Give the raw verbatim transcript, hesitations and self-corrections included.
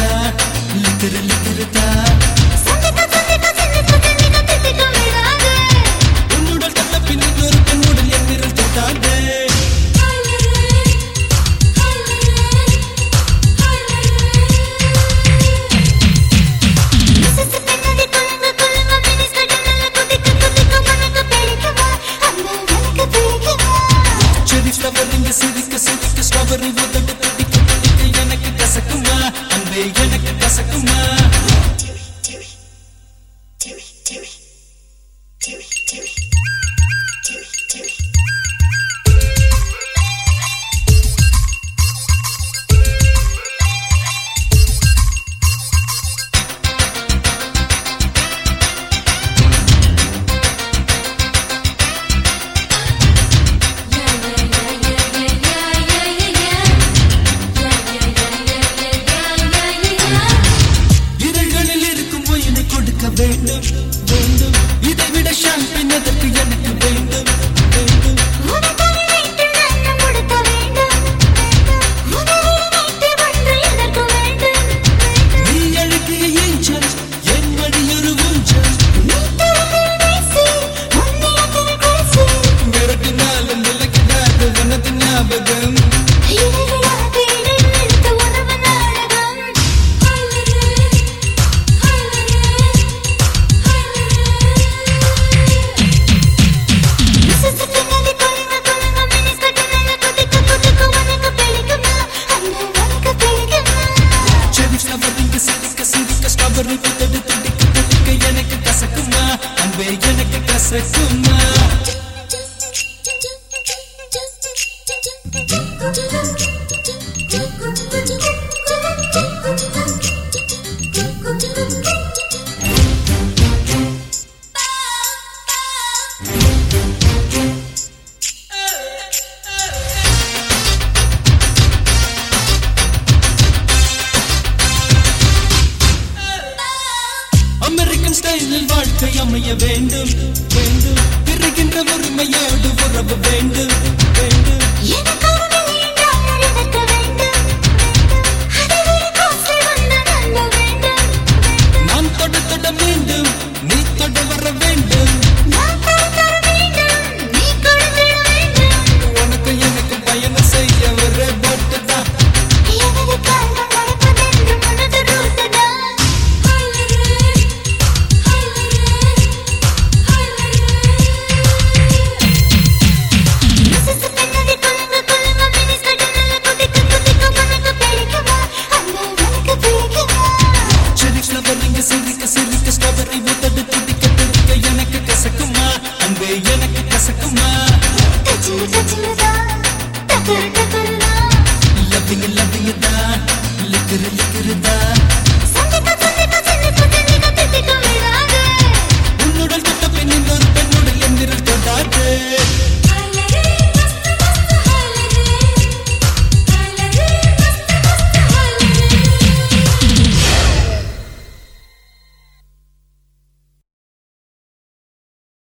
லிக்கருதா liquor லிக்கருதா உன்னுடல் தட்ட பின்னுக்கு ஒரு பெண்ணுடல் என் விரல் தொட்டாதே சிரிக்க சிரிக்க ஸ்ட்ராபெர்ரி உதடு துடிக்க துடிக்க எனக்கு கசக்குமா அன்பே எனக்கு கசக்குமா வேண்டும் வேண்டும் இதை விட ஷாம்பின் அதற்கு எனக்கு வேண்டும் வேண்டும் நீ அழகிய ஏஞ்சல் என் வழியொரு ஊஞ்சல் மிரட்டினாலும் விலகிடாது உனது ஞாபகம் ஸ்ட்ராபெர்ரி உதடு துடிக்க துடிக்க எனக்கு கசக்குமா அன்பே எனக்கு கசக்குமா அமெரிக்கன் ஸ்டைலில் வாழ்க்கை அமைய வேண்டும் வேண்டும் பிறகின்ற உரிமையோடு உறவு வேண்டும் வேண்டும் நான் தொட தொட வேண்டும் நீ தொட வர வேண்டும் உனக்கு எனக்கு பயணம் செய்ய ஒரு போட்டு தான் சிரிக்க சிரிக்க